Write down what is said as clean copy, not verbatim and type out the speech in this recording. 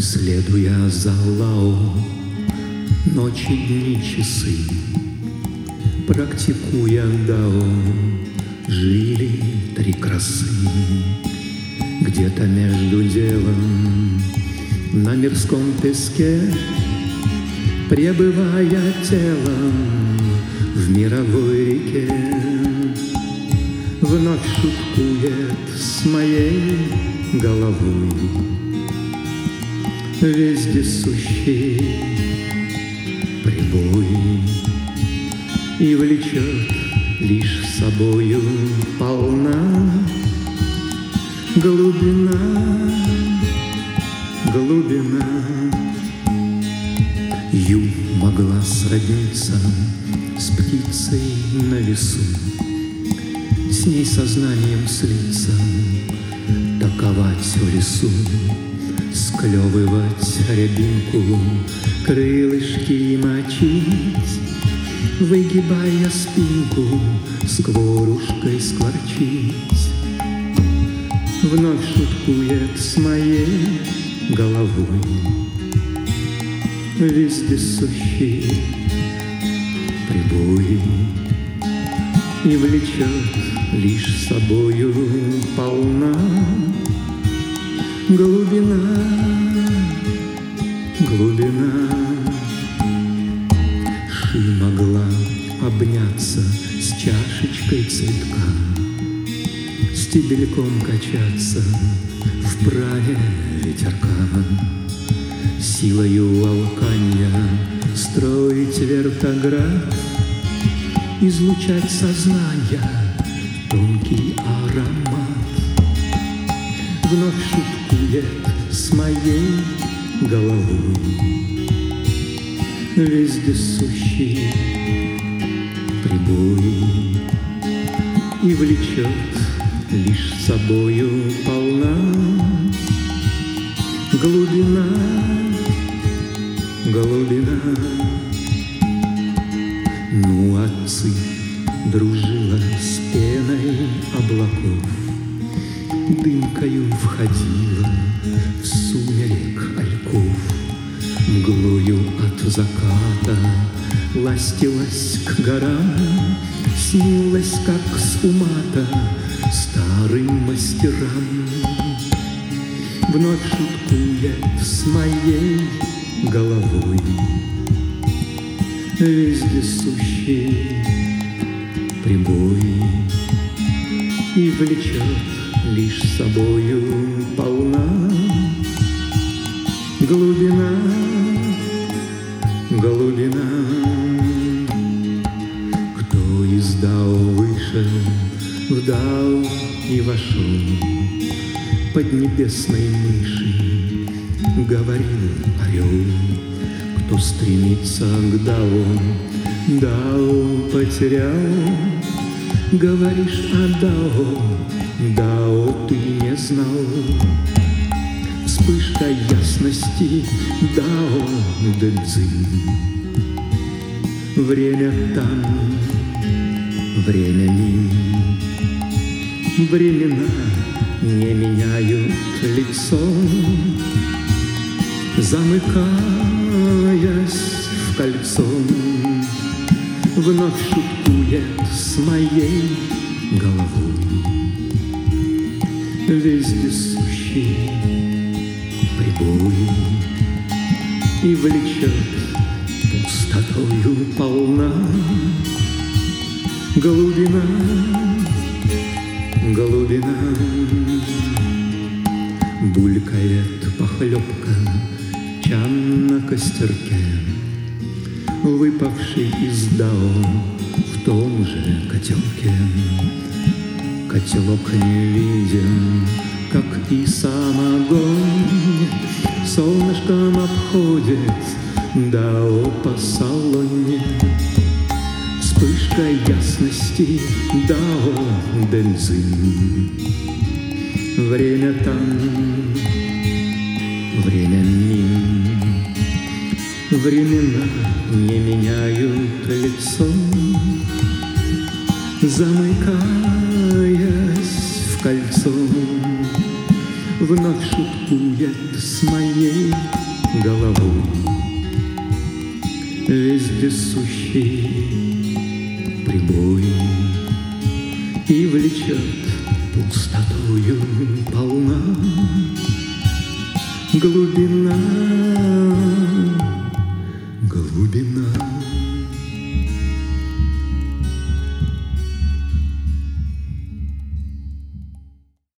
Следуя за Лао, ночи, дни, часы, практикуя дао, жили три красы. Где-то между делом на мирском песке, пребывая телом в мировой реке, вновь шуткует с моей головой вездесущий прибой и влечет лишь собою полна глубина, глубина. Ю могла сродниться с птицей на лесу, с ней сознанием слиться, таковать в лесу, склевывать рябинку, крылышки мочить, выгибая спинку, скворушкой скворчить. Вновь шуткует с моей головой вездесущий прибой и влечет лишь собою полна глубина, глубина. Ши могла обняться с чашечкой цветка, стебельком качаться в праве ветерка, силою алканья строить вертоград, излучать сознания тонкий аромат. Вновь шуткует с моей головой вездесущий прибой и влечет лишь собою полна глубина, глубина. Ну, отцы дружила с пеной облаков, дымкою входила в сумерек альков, мглою от заката ластилась к горам, снилась, как с умата старым мастерам. Вновь шуткует с моей головой вездесущий прибой и влечет лишь собою полна глубина, глубина. Кто из дао вышел в дао и вошел, под небесной мышей говорил орел. Кто стремится к дао, дао потерял. Говоришь о дао, дао ты не знал. Вспышка ясности дао дэнцзин. Время там, время мин. Времена не меняют лицо, замыкаясь в кольцо. Вновь шуткует с моей головой вездесущий прибой и влечет пустотою полна глубина, глубина. Булькает похлебка чан на костерке, выпавший из дао в том же котелке. Котелок не виден, как и сам огонь, солнышком обходит дао по салоне. Вспышка ясности дао дэнцзин. Время там, время мин. Времена не меняют лицо, замыкаясь в кольцо. Вновь шуткует с моей головой, вездесущий прибой, и влечет пустотою полна глубина, глубина.